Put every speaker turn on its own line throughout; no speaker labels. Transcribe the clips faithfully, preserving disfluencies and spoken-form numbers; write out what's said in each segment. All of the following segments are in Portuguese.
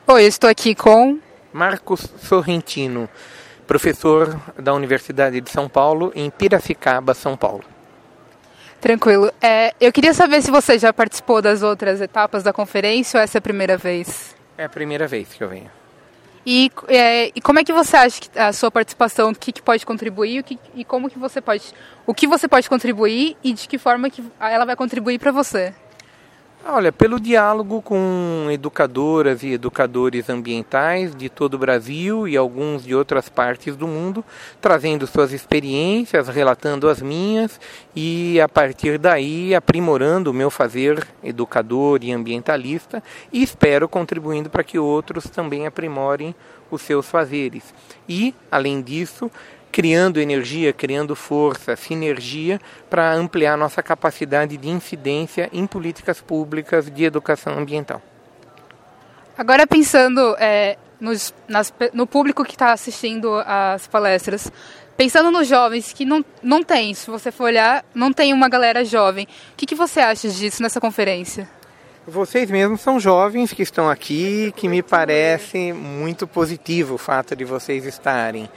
Oi, eu estou aqui com
Marcos Sorrentino, professor da Universidade de São Paulo, em Piracicaba, São Paulo.
Tranquilo. É, eu queria saber se você já participou das outras etapas da conferência ou essa é a primeira vez?
É a primeira vez que eu venho.
E, é, e como é que você acha que a sua participação, o que, que pode contribuir o que, e como que você pode, o que você pode contribuir e de que forma que ela vai contribuir para você?
Olha, pelo diálogo com educadoras e educadores ambientais de todo o Brasil e alguns de outras partes do mundo, trazendo suas experiências, relatando as minhas e, a partir daí, aprimorando o meu fazer educador e ambientalista e espero contribuindo para que outros também aprimorem os seus fazeres. E, além disso, criando energia, criando força, sinergia para ampliar nossa capacidade de incidência em políticas públicas de educação ambiental.
Agora pensando é, nos, nas, no público que está assistindo às palestras, pensando nos jovens que não, não tem, se você for olhar, não tem uma galera jovem, o que, que você acha disso nessa conferência?
Vocês mesmos são jovens que estão aqui, que me parece muito positivo o fato de vocês estarem.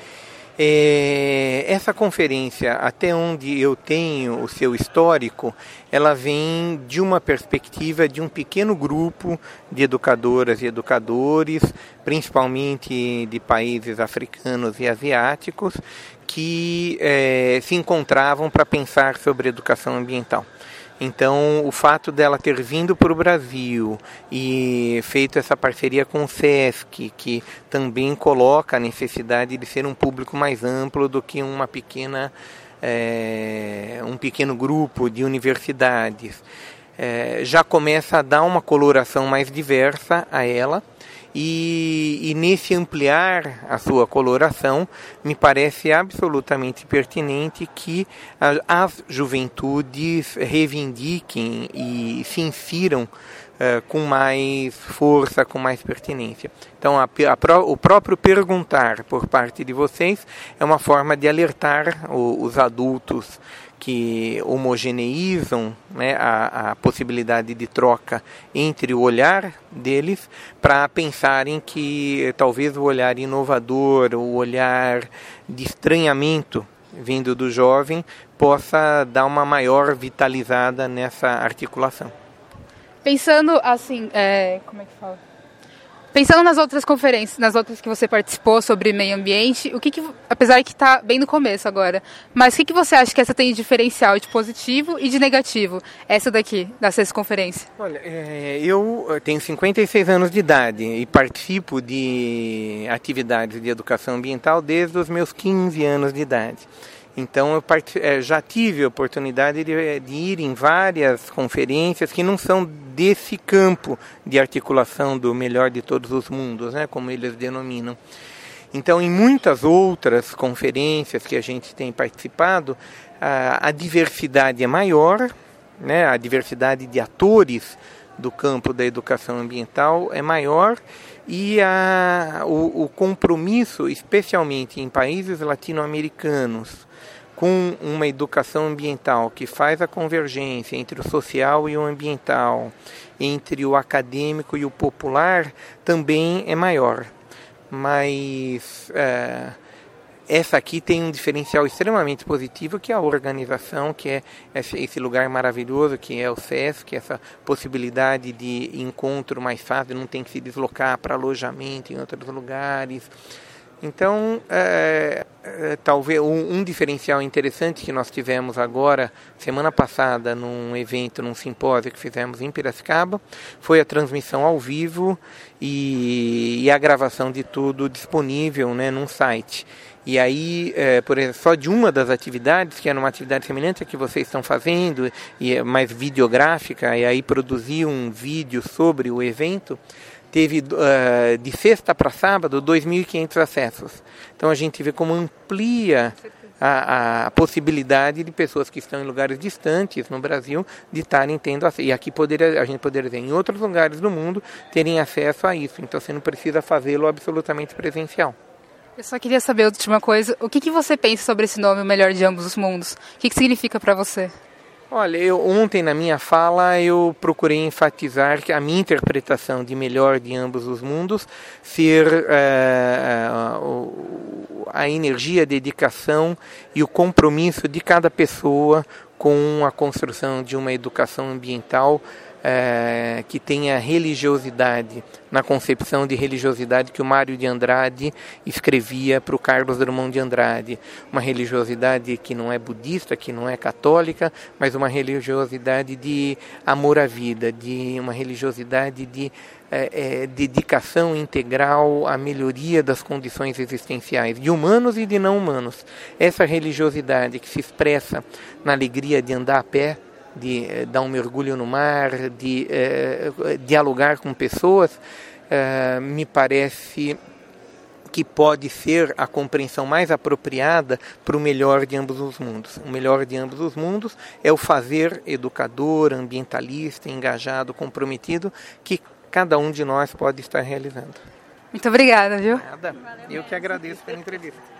É, essa conferência, até onde eu tenho o seu histórico, ela vem de uma perspectiva de um pequeno grupo de educadoras e educadores, principalmente de países africanos e asiáticos, que é, se encontravam para pensar sobre educação ambiental. Então, o fato dela ter vindo para o Brasil e feito essa parceria com o SESC, que também coloca a necessidade de ser um público mais amplo do que uma pequena, é, um pequeno grupo de universidades, é, já começa a dar uma coloração mais diversa a ela. E, e nesse ampliar a sua coloração, me parece absolutamente pertinente que a, as juventudes reivindiquem e se insiram uh, com mais força, com mais pertinência. Então, a, a, o próprio perguntar por parte de vocês é uma forma de alertar o, os adultos que homogeneizam, né, a, a possibilidade de troca entre o olhar deles para pensarem que talvez o olhar inovador, o olhar de estranhamento vindo do jovem possa dar uma maior vitalizada nessa articulação.
Pensando assim, é, como é que fala? Pensando nas outras conferências, nas outras que você participou sobre meio ambiente, o que, que apesar que está bem no começo agora, mas o que, que você acha que essa tem de diferencial, de positivo e de negativo, essa daqui, dessa conferência?
Olha, é, eu tenho cinquenta e seis anos de idade e participo de atividades de educação ambiental desde os meus quinze anos de idade. Então, eu part... já tive a oportunidade de, de ir em várias conferências que não são desse campo de articulação do melhor de todos os mundos, né, como eles denominam. Então, em muitas outras conferências que a gente tem participado, a, a diversidade é maior, né, a diversidade de atores do campo da educação ambiental é maior e a, o, o compromisso, especialmente em países latino-americanos, com uma educação ambiental que faz a convergência entre o social e o ambiental, entre o acadêmico e o popular, também é maior. Mas é, essa aqui tem um diferencial extremamente positivo, que é a organização, que é esse lugar maravilhoso, que é o SESC, essa possibilidade de encontro mais fácil, não tem que se deslocar para alojamento em outros lugares. Então, é, é, talvez um, um diferencial interessante que nós tivemos agora, semana passada, num evento, num simpósio que fizemos em Piracicaba, foi a transmissão ao vivo e, e a gravação de tudo disponível, né, num site. E aí, é, por exemplo, só de uma das atividades, que era uma atividade semelhante à que vocês estão fazendo, e é mais videográfica, e aí produzir um vídeo sobre o evento, teve uh, de sexta para sábado dois mil e quinhentos acessos. Então a gente vê como amplia a, a possibilidade de pessoas que estão em lugares distantes no Brasil de estarem tendo acesso. E aqui poderia, a gente poderia ver em outros lugares do mundo terem acesso a isso. Então você não precisa fazê-lo absolutamente presencial.
Eu só queria saber a última coisa. O que, que você pensa sobre esse nome, o melhor de ambos os mundos? O que, que significa para você?
Olha, eu, ontem na minha fala eu procurei enfatizar que a minha interpretação de melhor de ambos os mundos ser uh, a energia, a dedicação e o compromisso de cada pessoa com a construção de uma educação ambiental É, que tenha religiosidade, na concepção de religiosidade que o Mário de Andrade escrevia para o Carlos Drummond de Andrade. Uma religiosidade que não é budista, que não é católica, mas uma religiosidade de amor à vida, de uma religiosidade de é, é, dedicação integral à melhoria das condições existenciais, de humanos e de não humanos. Essa religiosidade que se expressa na alegria de andar a pé, de eh, dar um mergulho no mar, de eh, dialogar com pessoas, eh, me parece que pode ser a compreensão mais apropriada para o melhor de ambos os mundos. O melhor de ambos os mundos é o fazer educador, ambientalista, engajado, comprometido, que cada um de nós pode estar realizando.
Muito obrigada, viu?
Nada. Eu que agradeço pela entrevista.